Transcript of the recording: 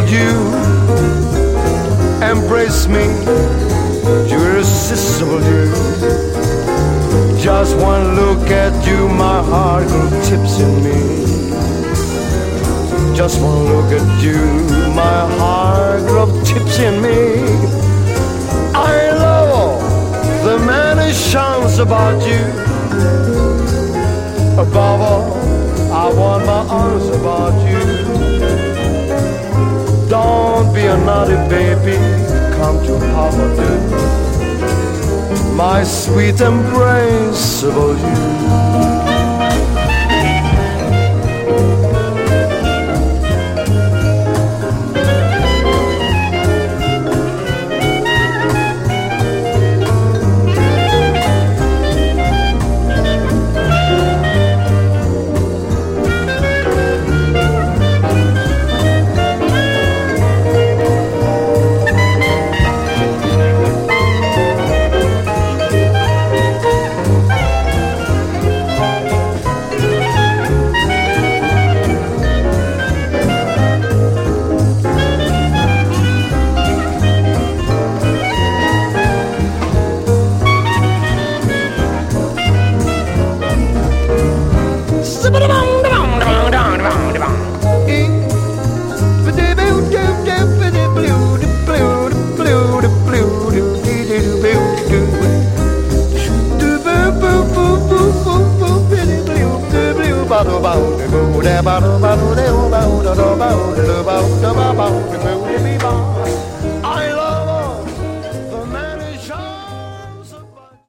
you. Embrace me, irresistible you. Just one look at you, my heart grew tipsy in me. Just one look at you, my heart grew tipsy in me. I love the many charms about you. Above all, I want my arms about you. Don't be a naughty baby, come to Papa do. My sweet embrace about you. Ba do ba do ba do ba do ba do ba do ba do ba do ba do ba do ba do.